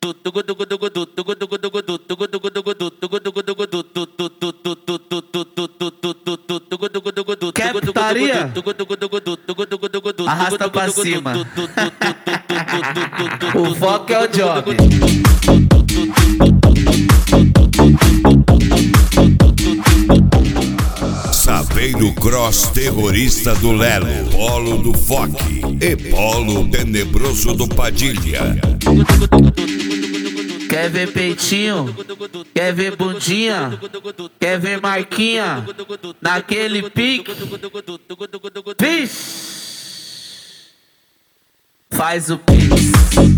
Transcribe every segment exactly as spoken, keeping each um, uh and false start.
Quer putaria? Arrasta pra cima. O foco é o job. Saveiro Cross terrorista do Lelo, Polo do Foque e Polo tenebroso do Padilha. Quer ver peitinho? Quer ver bundinha? Quer ver marquinha? Naquele pique? Vixe! Faz o pix.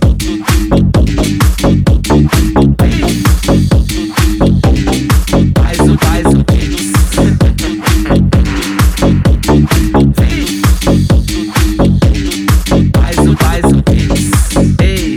Faz o, faz o pix. Faz o, faz o pix. Ei,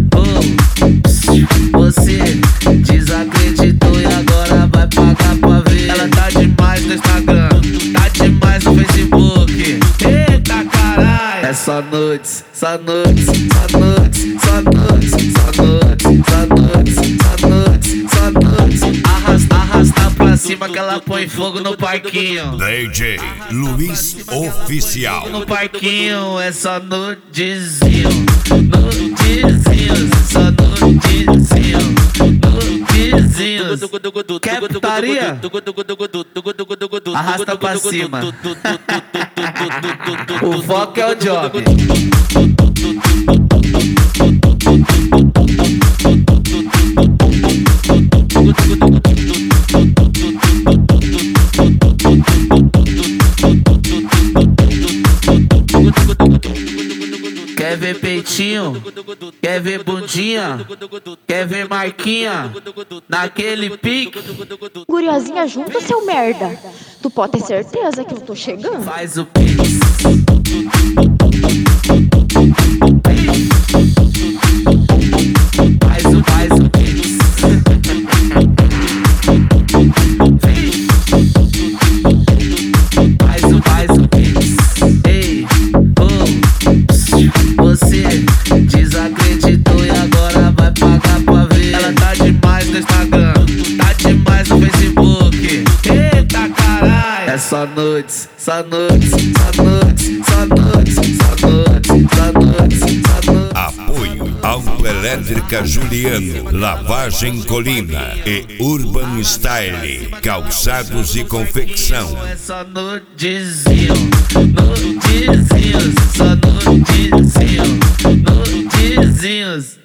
oh, você desacreditou e agora vai pagar pra ver. Ela tá demais no Instagram, tá demais no Facebook. Eita caralho! É só nudes, só nudes, só nudes, só nudes, só nudes, só nudes, só nudes, só nudes. Arrasta, arrasta pra cima que ela põe fogo no parquinho. D J Luiz Oficial. No parquinho é só nudezinho, nudezinhos, só nudezinho, nudezinhos. Quer putaria? Arrasta pra cima. O foco é o job. Quer ver peitinho? Quer ver bundinha? Quer ver marquinha? Naquele pique? Guriazinha junto, seu merda. Tu pode ter certeza que eu tô chegando. Faz o pix. Faz o, faz o pix. Faz o, faz o pix. Ei, oh, você desacreditou e agora vai pagar pra ver. Ela tá demais no Instagram, tá demais no Facebook. Eita caralho! É só nudes, só nudes, só nudes, só nudes, só nudes, só nudes, só nudes. Apoio Autoelétrica Juliano, Lavagem Colina e Urban Style, calçados e confecção. É só nudezinho, nudezinhos, só nudezinho, nudezinhos.